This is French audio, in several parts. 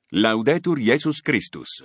Laudetur Jesus Christus.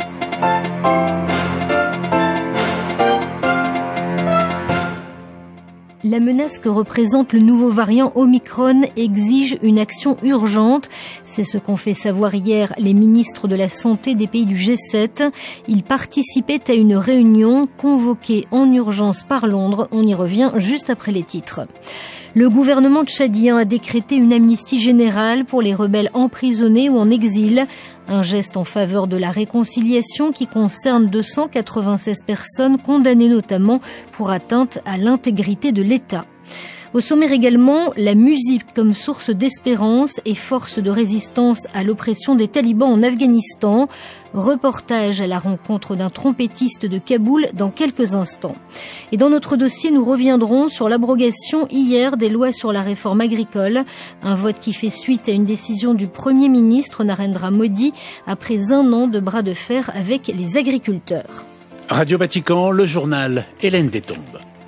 La menace que représente le nouveau variant Omicron exige une action urgente. C'est ce qu'ont fait savoir hier les ministres de la Santé des pays du G7. Ils participaient à une réunion convoquée en urgence par Londres. On y revient juste après les titres. Le gouvernement tchadien a décrété une amnistie générale pour les rebelles emprisonnés ou en exil. Un geste en faveur de la réconciliation qui concerne 296 personnes condamnées notamment pour atteinte à l'intégrité de l'État. Au sommaire également, la musique comme source d'espérance et force de résistance à l'oppression des talibans en Afghanistan. Reportage à la rencontre d'un trompettiste de Kaboul dans quelques instants. Et dans notre dossier, nous reviendrons sur l'abrogation hier des lois sur la réforme agricole. Un vote qui fait suite à une décision du Premier ministre Narendra Modi après un an de bras de fer avec les agriculteurs. Radio Vatican, le journal Hélène Détombe.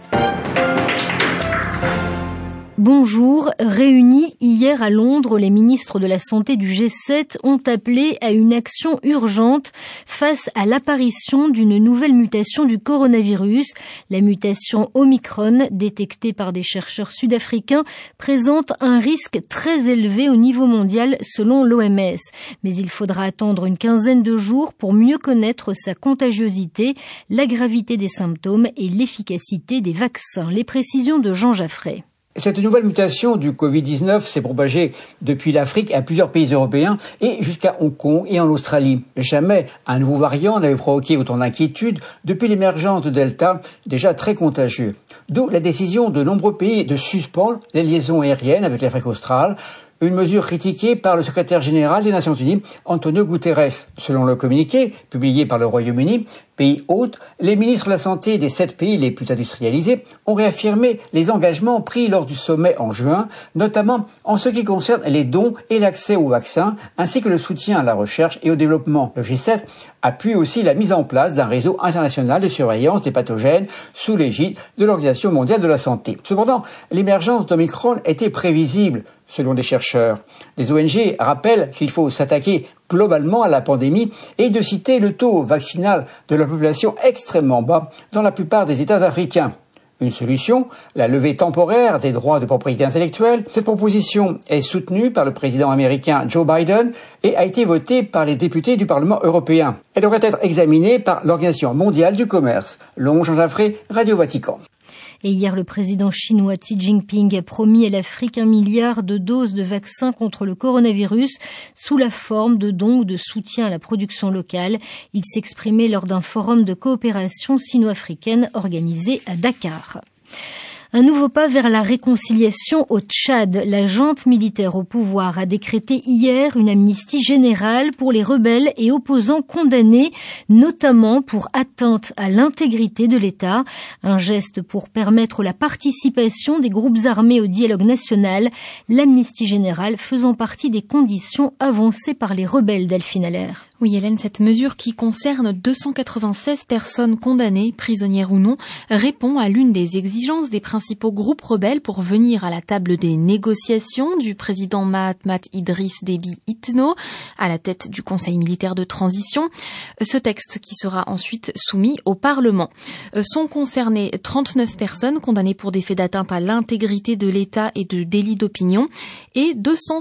Bonjour. Réunis hier à Londres, les ministres de la Santé du G7 ont appelé à une action urgente face à l'apparition d'une nouvelle mutation du coronavirus. La mutation Omicron, détectée par des chercheurs sud-africains, présente un risque très élevé au niveau mondial selon l'OMS. Mais il faudra attendre une quinzaine de jours pour mieux connaître sa contagiosité, la gravité des symptômes et l'efficacité des vaccins. Les précisions de Jean Jaffray. Cette nouvelle mutation du Covid-19 s'est propagée depuis l'Afrique à plusieurs pays européens et jusqu'à Hong Kong et en Australie. Jamais un nouveau variant n'avait provoqué autant d'inquiétude depuis l'émergence de Delta, déjà très contagieux. D'où la décision de nombreux pays de suspendre les liaisons aériennes avec l'Afrique australe, une mesure critiquée par le secrétaire général des Nations Unies, Antonio Guterres. Selon le communiqué publié par le Royaume-Uni, pays hôte, les ministres de la Santé des 7 pays les plus industrialisés ont réaffirmé les engagements pris lors du sommet en juin, notamment en ce qui concerne les dons et l'accès aux vaccins, ainsi que le soutien à la recherche et au développement. Le G7 appuie aussi la mise en place d'un réseau international de surveillance des pathogènes sous l'égide de l'Organisation mondiale de la santé. Cependant, l'émergence d'Omicron était prévisible, selon des chercheurs. Les ONG rappellent qu'il faut s'attaquer globalement à la pandémie et de citer le taux vaccinal de la population extrêmement bas dans la plupart des États africains. Une solution, la levée temporaire des droits de propriété intellectuelle. Cette proposition est soutenue par le président américain Joe Biden et a été votée par les députés du Parlement européen. Elle devrait être examinée par l'Organisation mondiale du commerce. Long Jean Jaffray, Radio Vatican. Et hier, le président chinois Xi Jinping a promis à l'Afrique 1 milliard de doses de vaccins contre le coronavirus sous la forme de dons ou de soutien à la production locale. Il s'exprimait lors d'un forum de coopération sino-africaine organisé à Dakar. Un nouveau pas vers la réconciliation au Tchad. La junte militaire au pouvoir a décrété hier une amnistie générale pour les rebelles et opposants condamnés, notamment pour atteinte à l'intégrité de l'État. Un geste pour permettre la participation des groupes armés au dialogue national. L'amnistie générale faisant partie des conditions avancées par les rebelles, Delphine Allaire. Oui, Hélène, cette mesure qui concerne 296 personnes condamnées, prisonnières ou non, répond à l'une des exigences des principaux groupes rebelles pour venir à la table des négociations du président Mahamat Idriss Déby Itno, à la tête du Conseil militaire de transition. Ce texte qui sera ensuite soumis au Parlement. Sont concernées 39 personnes condamnées pour des faits d'atteinte à l'intégrité de l'État et de délits d'opinion et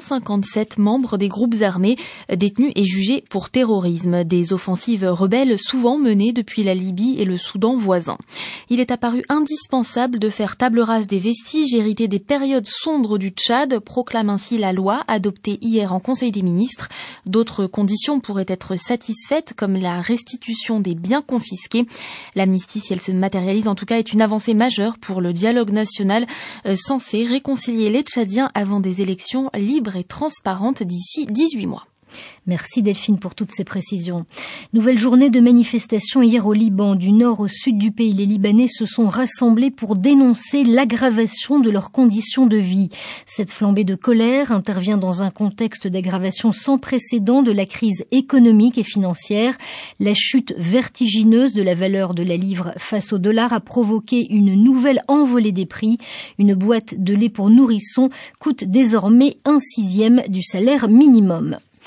257 membres des groupes armés détenus et jugés pour terrorisme. Des offensives rebelles souvent menées depuis la Libye et le Soudan voisin. Il est apparu indispensable de faire table rase des vestiges hérités des périodes sombres du Tchad, proclame ainsi la loi adoptée hier en Conseil des ministres. D'autres conditions pourraient être satisfaites, comme la restitution des biens confisqués. L'amnistie, si elle se matérialise en tout cas, est une avancée majeure pour le dialogue national censé réconcilier les Tchadiens avant des élections libres et transparentes d'ici 18 mois. Merci Delphine pour toutes ces précisions. Nouvelle journée de manifestation hier au Liban. Du nord au sud du pays, les Libanais se sont rassemblés pour dénoncer l'aggravation de leurs conditions de vie. Cette flambée de colère intervient dans un contexte d'aggravation sans précédent de la crise économique et financière. La chute vertigineuse de la valeur de la livre face au dollar a provoqué une nouvelle envolée des prix. Une boîte de lait pour nourrissons coûte désormais 1/6 du salaire minimum.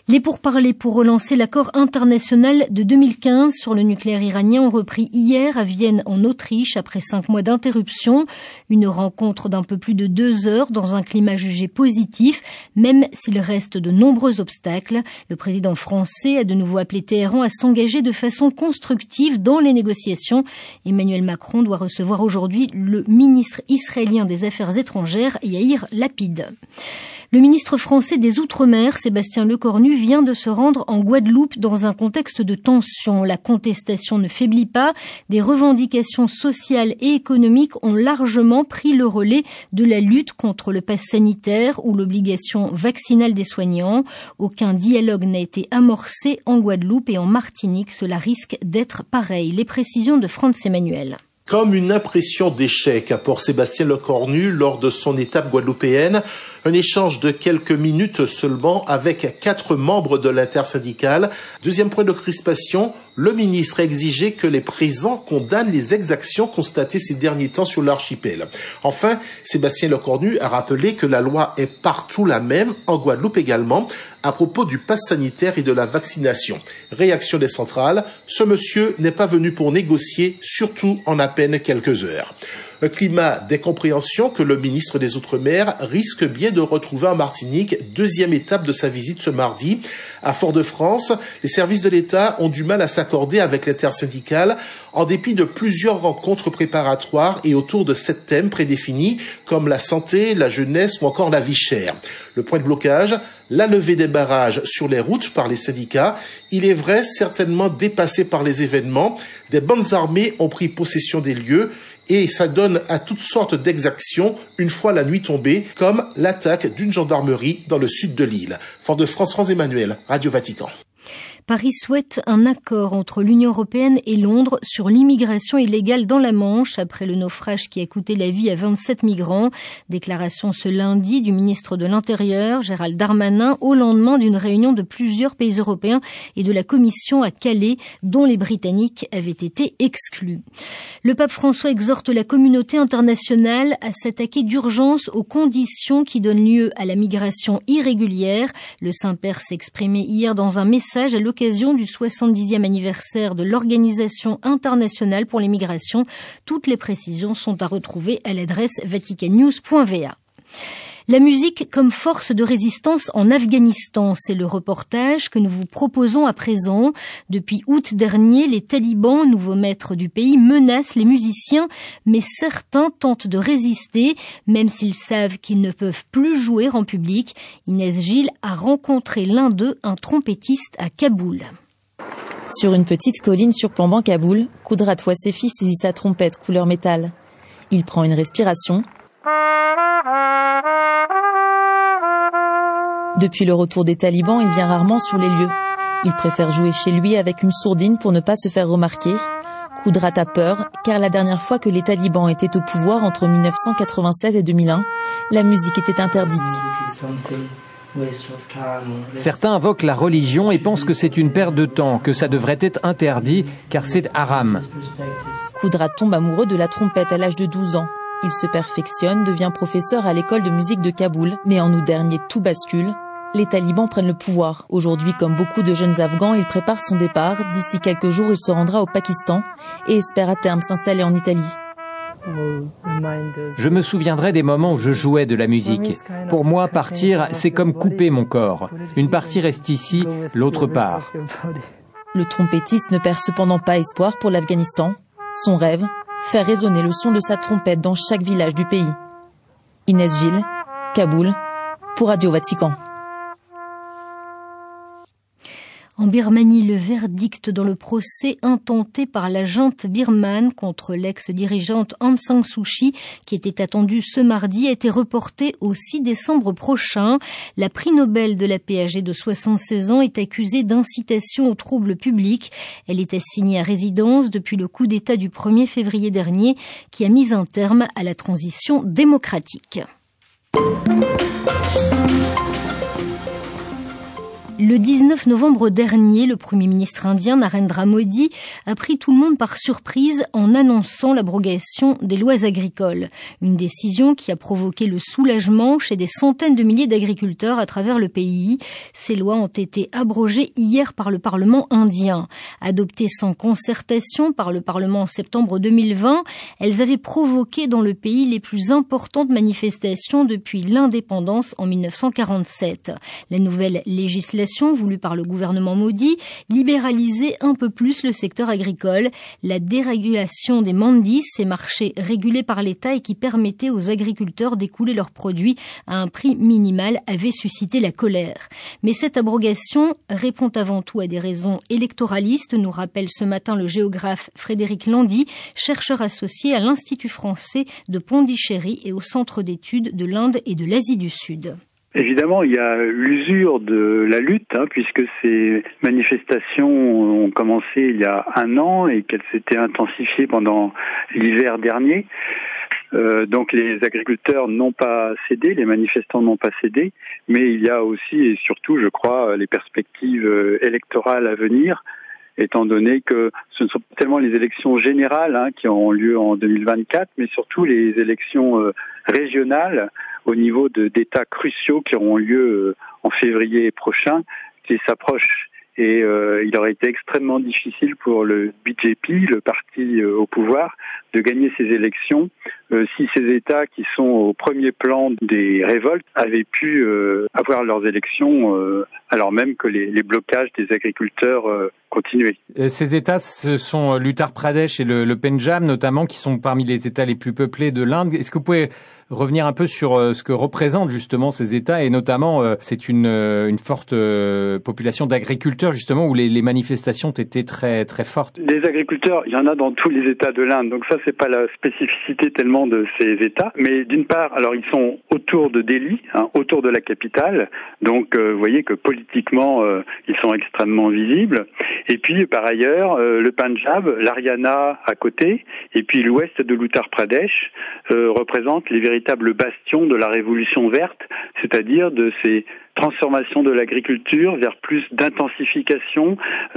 Les pourparlers pour relancer l'accord international de 2015 sur le nucléaire iranien ont repris hier à Vienne en Autriche après 5 mois d'interruption. Une rencontre d'un peu plus de 2 heures dans un climat jugé positif, même s'il reste de nombreux obstacles. Le président français a de nouveau appelé Téhéran à s'engager de façon constructive dans les négociations. Emmanuel Macron doit recevoir aujourd'hui le ministre israélien des Affaires étrangères, Yair Lapid. Le ministre français des Outre-mer, Sébastien Lecornu, vient de se rendre en Guadeloupe dans un contexte de tension. La contestation ne faiblit pas. Des revendications sociales et économiques ont largement pris le relais de la lutte contre le pass sanitaire ou l'obligation vaccinale des soignants. Aucun dialogue n'a été amorcé en Guadeloupe et en Martinique. Cela risque d'être pareil. Les précisions de Franz Emmanuel. Comme une impression d'échec pour Sébastien Lecornu lors de son étape guadeloupéenne, un échange de quelques minutes seulement avec 4 membres de l'intersyndicale. Deuxième point de crispation, le ministre a exigé que les présents condamnent les exactions constatées ces derniers temps sur l'archipel. Enfin, Sébastien Lecornu a rappelé que la loi est partout la même, en Guadeloupe également, à propos du pass sanitaire et de la vaccination. Réaction des centrales, ce monsieur n'est pas venu pour négocier, surtout en à peine quelques heures. Un climat d'incompréhension que le ministre des Outre-mer risque bien de retrouver en Martinique, deuxième étape de sa visite ce mardi. À Fort-de-France, les services de l'État ont du mal à s'accorder avec l'intersyndicale en dépit de plusieurs rencontres préparatoires et autour de 7 thèmes prédéfinis comme la santé, la jeunesse ou encore la vie chère. Le point de blocage, la levée des barrages sur les routes par les syndicats. Il est vrai, certainement dépassé par les événements. Des bandes armées ont pris possession des lieux et ça donne à toutes sortes d'exactions une fois la nuit tombée, comme l'attaque d'une gendarmerie dans le sud de l'île. Fort-de-France, Franz Emmanuel, Radio Vatican. Paris souhaite un accord entre l'Union européenne et Londres sur l'immigration illégale dans la Manche après le naufrage qui a coûté la vie à 27 migrants. Déclaration ce lundi du ministre de l'Intérieur, Gérald Darmanin, au lendemain d'une réunion de plusieurs pays européens et de la Commission à Calais, dont les Britanniques avaient été exclus. Le pape François exhorte la communauté internationale à s'attaquer d'urgence aux conditions qui donnent lieu à la migration irrégulière. Le Saint-Père s'est exprimé hier dans un message à l'occasion du 70e anniversaire de l'Organisation internationale pour les migrations. Toutes les précisions sont à retrouver à l'adresse vaticannews.va. La musique comme force de résistance en Afghanistan, c'est le reportage que nous vous proposons à présent. Depuis août dernier, les talibans, nouveaux maîtres du pays, menacent les musiciens, mais certains tentent de résister, même s'ils savent qu'ils ne peuvent plus jouer en public. Inès Gilles a rencontré l'un d'eux, un trompettiste à Kaboul. Sur une petite colline surplombant Kaboul, Kudrat Wassefi saisit sa trompette couleur métal. Il prend une respiration. Depuis le retour des talibans, il vient rarement sur les lieux. Il préfère jouer chez lui avec une sourdine pour ne pas se faire remarquer. Kudrat a peur, car la dernière fois que les talibans étaient au pouvoir entre 1996 et 2001, la musique était interdite. Certains invoquent la religion et pensent que c'est une perte de temps, que ça devrait être interdit, car c'est haram. Kudrat tombe amoureux de la trompette à l'âge de 12 ans. Il se perfectionne, devient professeur à l'école de musique de Kaboul. Mais en août dernier, tout bascule. Les talibans prennent le pouvoir. Aujourd'hui, comme beaucoup de jeunes Afghans, il prépare son départ. D'ici quelques jours, il se rendra au Pakistan et espère à terme s'installer en Italie. Je me souviendrai des moments où je jouais de la musique. Pour moi, partir, c'est comme couper mon corps. Une partie reste ici, l'autre part. Le trompettiste ne perd cependant pas espoir pour l'Afghanistan. Son rêve, faire résonner le son de sa trompette dans chaque village du pays. Inès Gilles, Kaboul, pour Radio Vatican. En Birmanie, le verdict dans le procès intenté par la junte birmane contre l'ex-dirigeante Aung San Suu Kyi, qui était attendu ce mardi, a été reporté au 6 décembre prochain. La prix Nobel de la paix âgée de 76 ans est accusée d'incitation aux troubles publics. Elle est assignée à résidence depuis le coup d'État du 1er février dernier, qui a mis un terme à la transition démocratique. Le 19 novembre dernier, le Premier ministre indien Narendra Modi a pris tout le monde par surprise en annonçant l'abrogation des lois agricoles. Une décision qui a provoqué le soulagement chez des centaines de milliers d'agriculteurs à travers le pays. Ces lois ont été abrogées hier par le Parlement indien. Adoptées sans concertation par le Parlement en septembre 2020, elles avaient provoqué dans le pays les plus importantes manifestations depuis l'indépendance en 1947. La nouvelle législation voulue par le gouvernement Modi libéralisait un peu plus le secteur agricole. La dérégulation des mandis, ces marchés régulés par l'État et qui permettaient aux agriculteurs d'écouler leurs produits à un prix minimal, avait suscité la colère. Mais cette abrogation répond avant tout à des raisons électoralistes, nous rappelle ce matin le géographe Frédéric Landy, chercheur associé à l'Institut français de Pondichéry et au Centre d'études de l'Inde et de l'Asie du Sud. Évidemment, il y a l'usure de la lutte, puisque ces manifestations ont commencé il y a 1 an et qu'elles s'étaient intensifiées pendant l'hiver dernier. Donc les agriculteurs n'ont pas cédé, les manifestants n'ont pas cédé, mais il y a aussi et surtout, je crois, les perspectives électorales à venir, étant donné que ce ne sont pas tellement les élections générales qui auront lieu en 2024, mais surtout les élections régionales au niveau d'États cruciaux qui auront lieu en février prochain, qui s'approchent. Et il aurait été extrêmement difficile pour le BJP, le parti au pouvoir, de gagner ces élections si ces États qui sont au premier plan des révoltes avaient pu avoir leurs élections alors même que les blocages des agriculteurs continuaient. Ces États, ce sont l'Uttar Pradesh et le Pendjab notamment, qui sont parmi les États les plus peuplés de l'Inde. Est-ce que vous pouvez revenir un peu sur ce que représentent justement ces États, et notamment c'est une forte population d'agriculteurs justement où les manifestations ont été très très fortes. Des agriculteurs, il y en a dans tous les États de l'Inde, donc ça c'est pas la spécificité tellement de ces États, mais d'une part, alors ils sont autour de Delhi, autour de la capitale, donc vous voyez que politiquement ils sont extrêmement visibles, et puis par ailleurs le Pendjab, l'Haryana à côté, et puis l'ouest de l'Uttar Pradesh représentent les véritables bastions de la révolution verte, c'est-à-dire de ces transformations de l'agriculture vers plus d'intensification,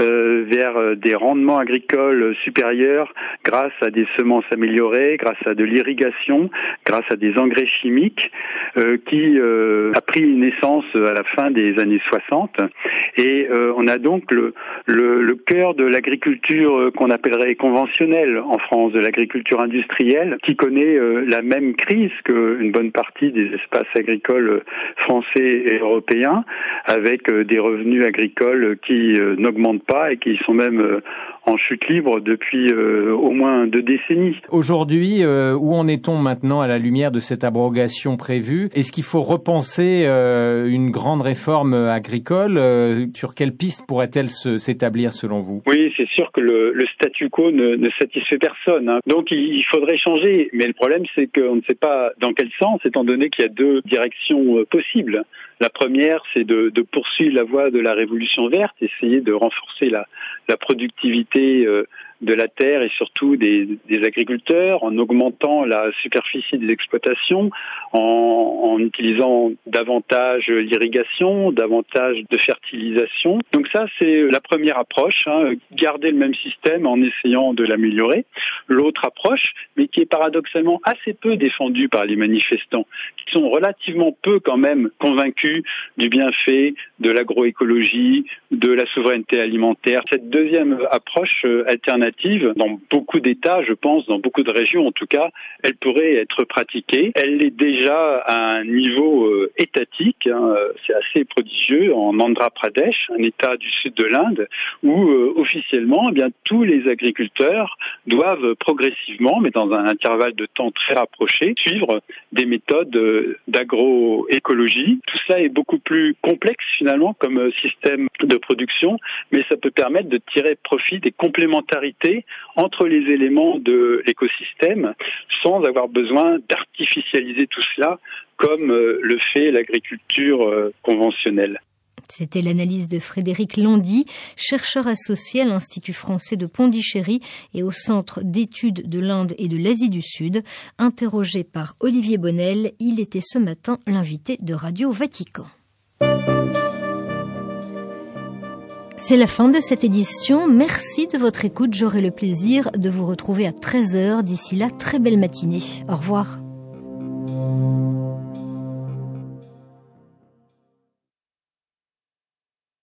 vers des rendements agricoles supérieurs grâce à des semences améliorées, grâce à de l'irrigation, grâce à des engrais chimiques qui a pris naissance à la fin des années 60. Et on a donc le cœur de l'agriculture qu'on appellerait conventionnelle en France, de l'agriculture industrielle, qui connaît la même crise qu'une bonne partie des espaces agricoles français et européens, avec des revenus agricoles qui n'augmentent pas et qui sont même en chute libre depuis au moins 2 décennies. Aujourd'hui, où en est-on maintenant à la lumière de cette abrogation prévue? Est-ce qu'il faut repenser une grande réforme agricole? Sur quelle piste pourrait-elle s'établir selon vous? Oui, c'est sûr que le statu quo ne satisfait personne. Donc il faudrait changer, mais le problème c'est qu'on ne sait pas dans quel sens, étant donné qu'il y a 2 directions possibles. La première, c'est de poursuivre la voie de la révolution verte, essayer de renforcer la productivité de la terre et surtout des agriculteurs, en augmentant la superficie des exploitations, en utilisant davantage l'irrigation, davantage de fertilisation. Donc ça, c'est la première approche, garder le même système en essayant de l'améliorer. L'autre approche, mais qui est paradoxalement assez peu défendue par les manifestants, qui sont relativement peu quand même convaincus du bienfait de l'agroécologie, de la souveraineté alimentaire. Cette deuxième approche alternative, dans beaucoup d'États, je pense, dans beaucoup de régions en tout cas, elle pourrait être pratiquée. Elle l'est déjà à un niveau étatique, c'est assez prodigieux, en Andhra Pradesh, un État du sud de l'Inde, où officiellement, tous les agriculteurs doivent progressivement, mais dans un intervalle de temps très rapproché, suivre des méthodes d'agroécologie. Tout ça est beaucoup plus complexe finalement comme système de production, mais ça peut permettre de tirer profit des complémentarités entre les éléments de l'écosystème sans avoir besoin d'artificialiser tout cela comme le fait l'agriculture conventionnelle. C'était l'analyse de Frédéric Landy, chercheur associé à l'Institut français de Pondichéry et au Centre d'études de l'Inde et de l'Asie du Sud. Interrogé par Olivier Bonnel, il était ce matin l'invité de Radio Vatican. C'est la fin de cette édition. Merci de votre écoute. J'aurai le plaisir de vous retrouver à 13h. D'ici là, très belle matinée. Au revoir.